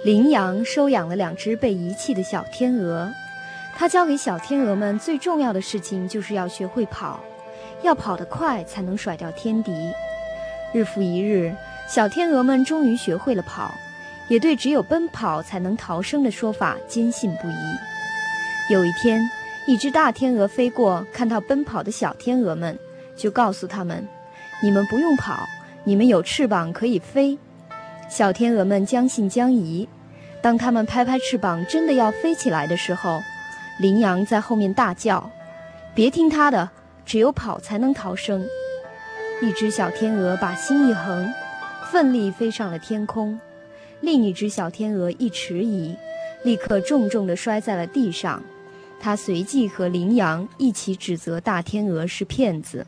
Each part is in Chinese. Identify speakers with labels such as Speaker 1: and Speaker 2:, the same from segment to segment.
Speaker 1: 羚羊收养了2只被遗弃的小天鹅，他教给小天鹅们最重要的事情就是要学会跑，要跑得快才能甩掉天敌。日复一日，小天鹅们终于学会了跑，也对只有奔跑才能逃生的说法坚信不疑。有一天，一只大天鹅飞过，看到奔跑的小天鹅们，就告诉他们：你们不用跑，你们有翅膀可以飞。小天鹅们将信将疑，当他们拍拍翅膀真的要飞起来的时候，羚羊在后面大叫：别听他的，只有跑才能逃生。一只小天鹅把心一横，奋力飞上了天空，另一只小天鹅一迟疑，立刻重重地摔在了地上。他随即和羚羊一起指责大天鹅是骗子。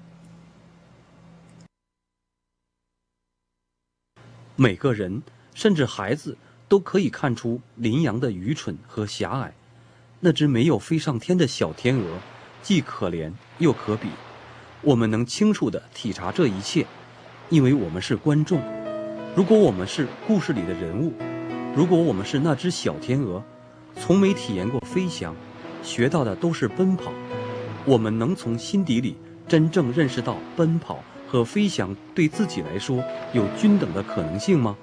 Speaker 2: 每个人，甚至孩子，都可以看出羚羊的愚蠢和狭隘。那只没有飞上天的小天鹅，既可怜又可比。我们能清楚地体察这一切，因为我们是观众。如果我们是故事里的人物，如果我们是那只小天鹅，从没体验过飞翔，学到的都是奔跑，我们能从心底里真正认识到奔跑和飞翔对自己来说有均等的可能性吗？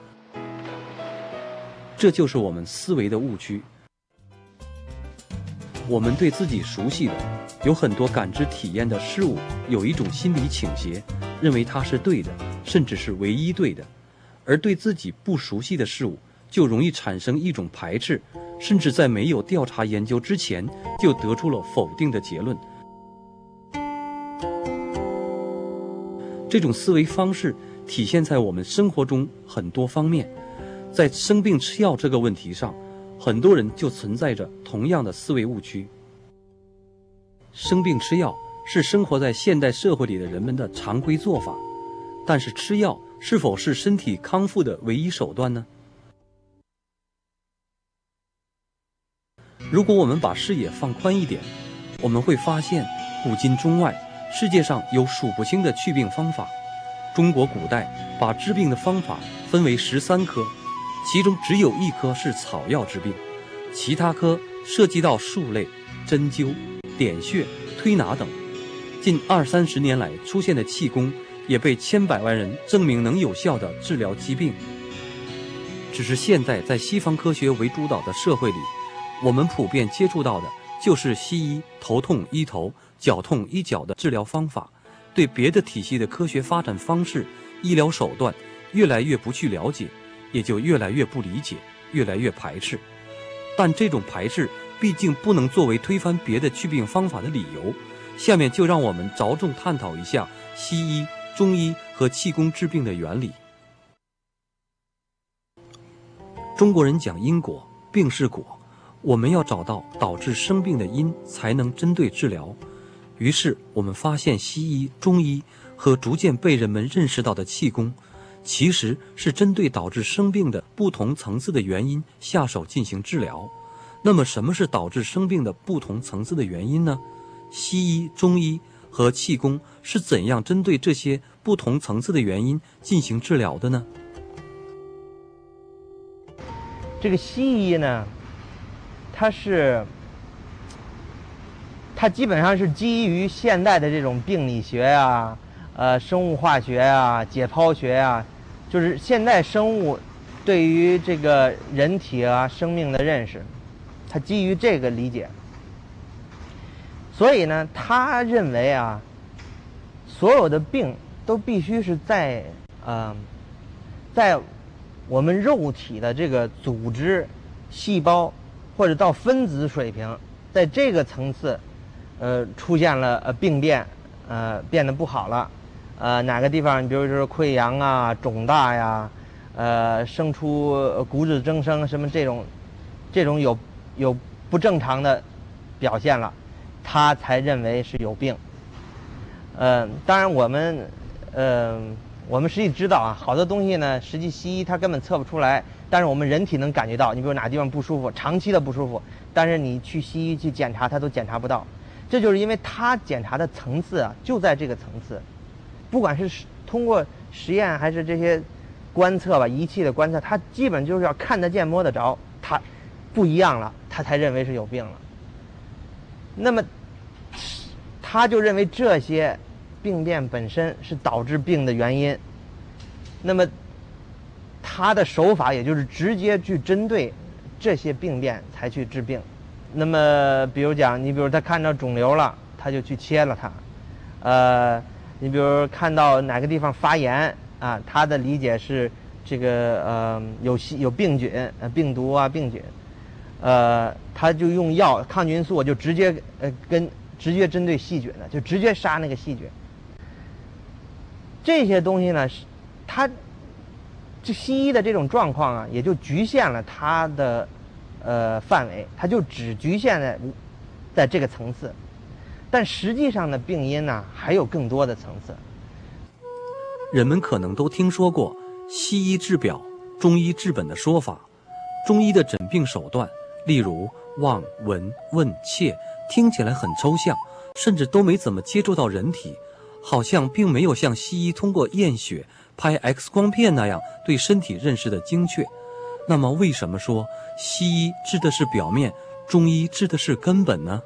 Speaker 2: 这就是我们思维的误区。我们对自己熟悉的、有很多感知体验的事物有一种心理倾斜，认为它是对的，甚至是唯一对的；而对自己不熟悉的事物，就容易产生一种排斥，甚至在没有调查研究之前就得出了否定的结论。这种思维方式体现在我们生活中很多方面。在生病吃药这个问题上，很多人就存在着同样的思维误区。生病吃药是生活在现代社会里的人们的常规做法，但是吃药是否是身体康复的唯一手段呢？如果我们把视野放宽一点，我们会发现古今中外，世界上有数不清的祛病方法。中国古代把治病的方法分为13科，其中只有1科是草药治病，其他科涉及到术类、针灸、点穴、推拿等。近20-30年来出现的气功，也被千百万人证明能有效地治疗疾病。只是现在在西方科学为主导的社会里，我们普遍接触到的就是西医头痛医头、脚痛医脚的治疗方法，对别的体系的科学发展方式、医疗手段越来越不去了解，也就越来越不理解，越来越排斥。但这种排斥毕竟不能作为推翻别的祛病方法的理由。下面就让我们着重探讨一下西医、中医和气功治病的原理。中国人讲因果，病是果，我们要找到导致生病的因，才能针对治疗。于是我们发现西医、中医和逐渐被人们认识到的气功，其实是针对导致生病的不同层次的原因下手进行治疗。那么什么是导致生病的不同层次的原因呢？西医、中医和气功是怎样针对这些不同层次的原因进行治疗的呢？
Speaker 3: 这个西医呢，它基本上是基于现代的这种病理学啊、生物化学啊、解剖学啊，就是现代生物对于这个人体啊生命的认识，它基于这个理解。所以呢，他认为啊，所有的病都必须是在我们肉体的这个组织、细胞或者到分子水平，在这个层次，出现了病变，变得不好了，哪个地方，你比如说溃疡啊、肿大呀，生出骨质增生什么这种有不正常的表现了，他才认为是有病。当然我们实际知道啊，好多东西呢，实际西医它根本测不出来，但是我们人体能感觉到，你比如哪地方不舒服，长期的不舒服，但是你去西医去检查，它都检查不到。这就是因为它检查的层次啊，就在这个层次，不管是通过实验还是这些观测吧，仪器的观测，他基本就是要看得见摸得着，他不一样了，他才认为是有病了。那么他就认为这些病变本身是导致病的原因，那么他的手法也就是直接去针对这些病变才去治病。那么比如讲，你比如他看到肿瘤了，他就去切了它。你比如看到哪个地方发炎啊，他的理解是这个有病菌病毒啊病菌，他就用药抗菌素就直接直接针对细菌的，就直接杀那个细菌。这些东西呢，他这西医的这种状况啊，也就局限了它的范围，它就只局限在这个层次。但实际上的病因呢，还有更多的层次。
Speaker 2: 人们可能都听说过西医治表，中医治本的说法。中医的诊病手段，例如望、闻、问、切，听起来很抽象，甚至都没怎么接触到人体，好像并没有像西医通过验血、拍 X 光片那样对身体认识的精确。那么为什么说西医治的是表面，中医治的是根本呢？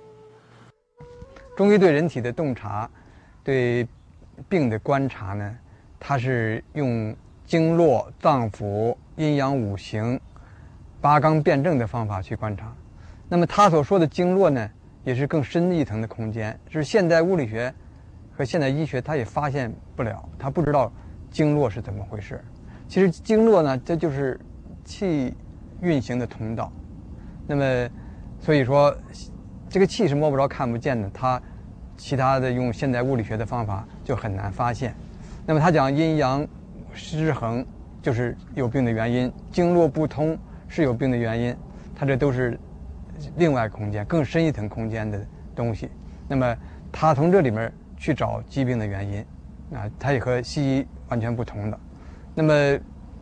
Speaker 4: 中医对人体的洞察，对病的观察呢，它是用经络、脏腑、阴阳五行、八纲辩证的方法去观察。那么他所说的经络呢，也是更深一层的空间，就是现代物理学和现代医学它也发现不了，它不知道经络是怎么回事。其实经络呢，这就是气运行的通道。那么所以说这个气是摸不着看不见的，它其他的用现代物理学的方法就很难发现。那么他讲阴阳失衡就是有病的原因，经络不通是有病的原因，它这都是另外空间更深一层空间的东西。那么他从这里面去找疾病的原因啊，它也和西医完全不同的。那么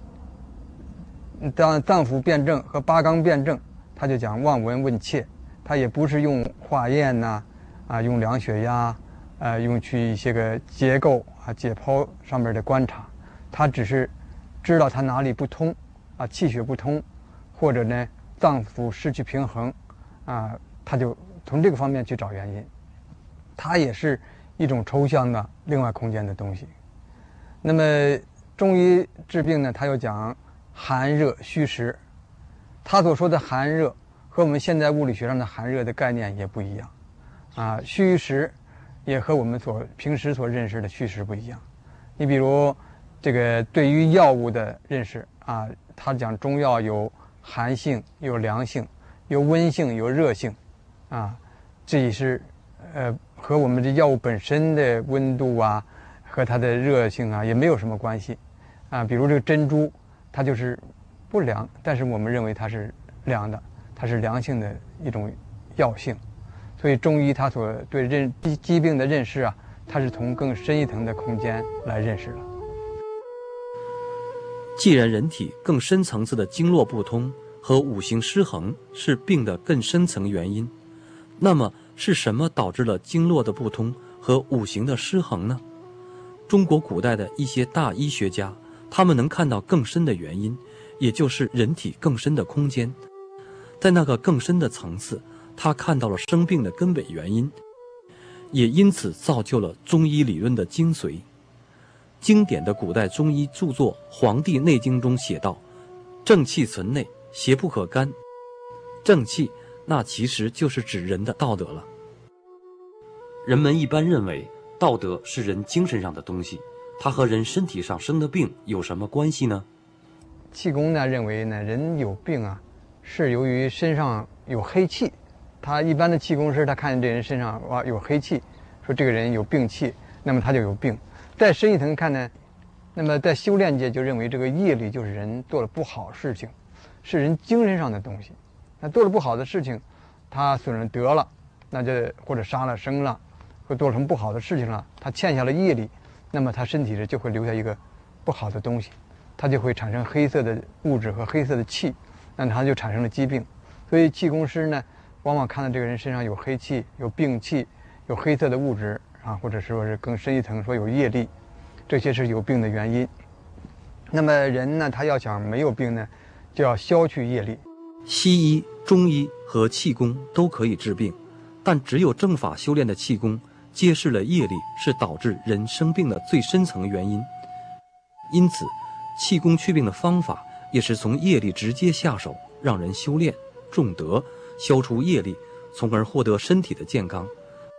Speaker 4: 当脏腑辩证和八纲辩证，他就讲望闻问切，他也不是用化验呐用量血压用去一些个结构解剖上面的观察，他只是知道他哪里不通气血不通，或者呢脏腑失去平衡他就从这个方面去找原因。它也是一种抽象的另外空间的东西。那么中医治病呢，他又讲寒热虚实，他所说的寒热和我们现在物理学上的寒热的概念也不一样虚实也和我们平时所认识的虚实不一样。你比如这个对于药物的认识他讲中药有寒性有凉性有温性有热性这也是和我们这药物本身的温度和它的热性也没有什么关系比如这个珍珠，它就是不凉，但是我们认为它是凉的，它是凉性的一种药性。所以中医它所对疾病的认识它是从更深一层的空间来认识的。
Speaker 2: 既然人体更深层次的经络不通和五行失衡是病的更深层原因，那么是什么导致了经络的不通和五行的失衡呢？中国古代的一些大医学家，他们能看到更深的原因，也就是人体更深的空间。在那个更深的层次，他看到了生病的根本原因，也因此造就了中医理论的精髓。经典的古代中医著作《黄帝内经》中写道：正气存内，邪不可干。正气那其实就是指人的道德了。人们一般认为道德是人精神上的东西，它和人身体上生的病有什么关系呢？
Speaker 4: 气功呢认为呢，人有病是由于身上有黑气。他一般的气功师，他看见这人身上有黑气，说这个人有病气，那么他就有病。再深一层看呢，那么在修炼界就认为这个业力就是人做了不好事情，是人精神上的东西。那做了不好的事情，他损了德了，那就或者杀了生了，或做了什么不好的事情了，他欠下了业力，那么他身体里就会留下一个不好的东西，他就会产生黑色的物质和黑色的气，那他就产生了疾病。所以气功师呢，往往看到这个人身上有黑气、有病气、有黑色的物质或者说是更深一层说有业力，这些是有病的原因。 那么人呢，他要想没有病呢，就要消去业力。
Speaker 2: 西医、中医和气功都可以治病，但只有正法修炼的气功揭示了业力是导致人生病的最深层原因。因此，气功祛病的方法也是从业力直接下手，让人修炼、种德，消除业力，从而获得身体的健康。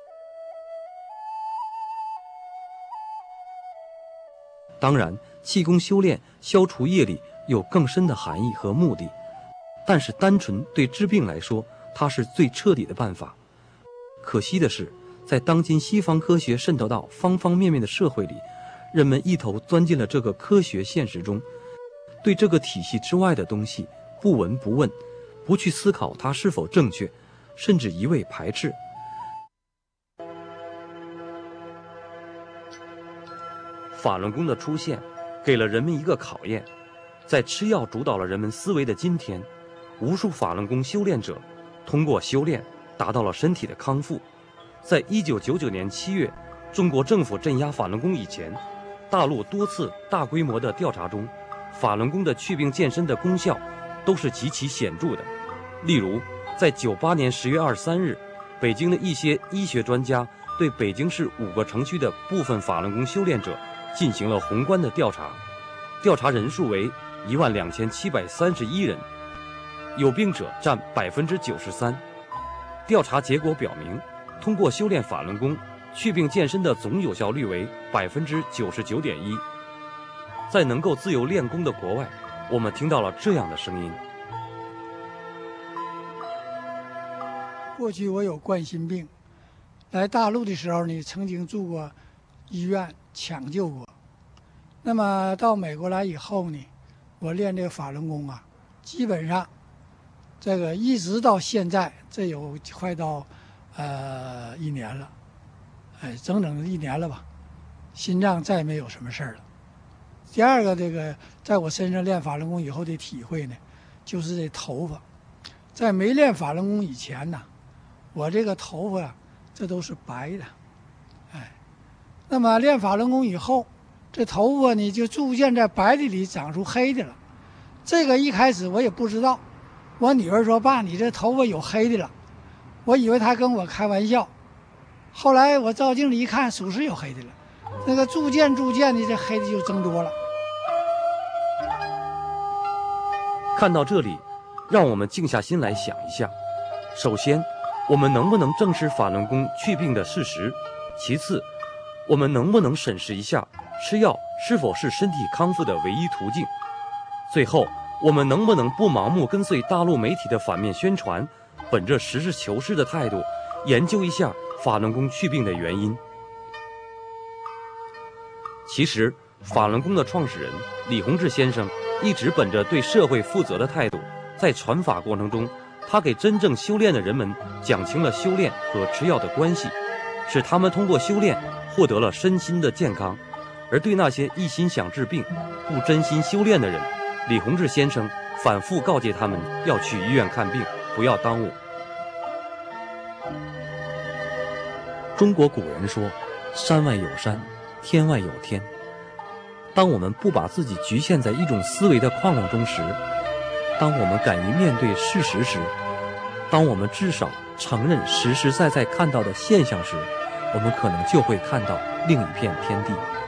Speaker 2: 当然，气功修炼消除业力有更深的含义和目的，但是单纯对治病来说，它是最彻底的办法。可惜的是，在当今西方科学渗透到方方面面的社会里，人们一头钻进了这个科学现实中，对这个体系之外的东西不闻不问，不去思考它是否正确，甚至一味排斥。法轮功的出现给了人们一个考验，在吃药主导了人们思维的今天，无数法轮功修炼者通过修炼达到了身体的康复。在1999年7月，中国政府镇压法轮功以前，大陆多次大规模的调查中，法轮功的祛病健身的功效都是极其显著的。例如，在98年10月23日，北京的一些医学专家对北京市5个城区的部分法轮功修炼者进行了宏观的调查，调查人数为12731人，有病者占93%。调查结果表明，通过修炼法轮功，祛病健身的总有效率为99.1%。在能够自由练功的国外，我们听到了这样的声音：
Speaker 5: 过去我有冠心病，来大陆的时候呢，曾经住过医院抢救过。那么到美国来以后呢，我练这个法轮功啊，基本上这个一直到现在，这有快到1年了，整整1年了吧，心脏再没有什么事儿了。第二个，这个在我身上练法轮功以后的体会呢，就是这头发，在没练法轮功以前呢，我这个头发这都是白的，那么练法轮功以后，这头发呢就逐渐在白的里长出黑的了。这个一开始我也不知道，我女儿说：“爸，你这头发有黑的了。”我以为她跟我开玩笑，后来我照镜子一看，属实有黑的了。那个逐渐的，这黑的就增多了。
Speaker 2: 看到这里，让我们静下心来想一下：首先，我们能不能正视法轮功祛病的事实？其次，我们能不能审视一下吃药是否是身体康复的唯一途径？最后，我们能不能不盲目跟随大陆媒体的反面宣传，本着实事求是的态度，研究一下法轮功祛病的原因？其实，法轮功的创始人李洪志先生一直本着对社会负责的态度，在传法过程中，他给真正修炼的人们讲清了修炼和吃药的关系，使他们通过修炼获得了身心的健康。而对那些一心想治病、不真心修炼的人，李洪志先生反复告诫他们要去医院看病，不要耽误。中国古人说：“山外有山，天外有天。”当我们不把自己局限在一种思维的框框中时，当我们敢于面对事实时，当我们至少承认实实在在看到的现象时，我们可能就会看到另一片天地。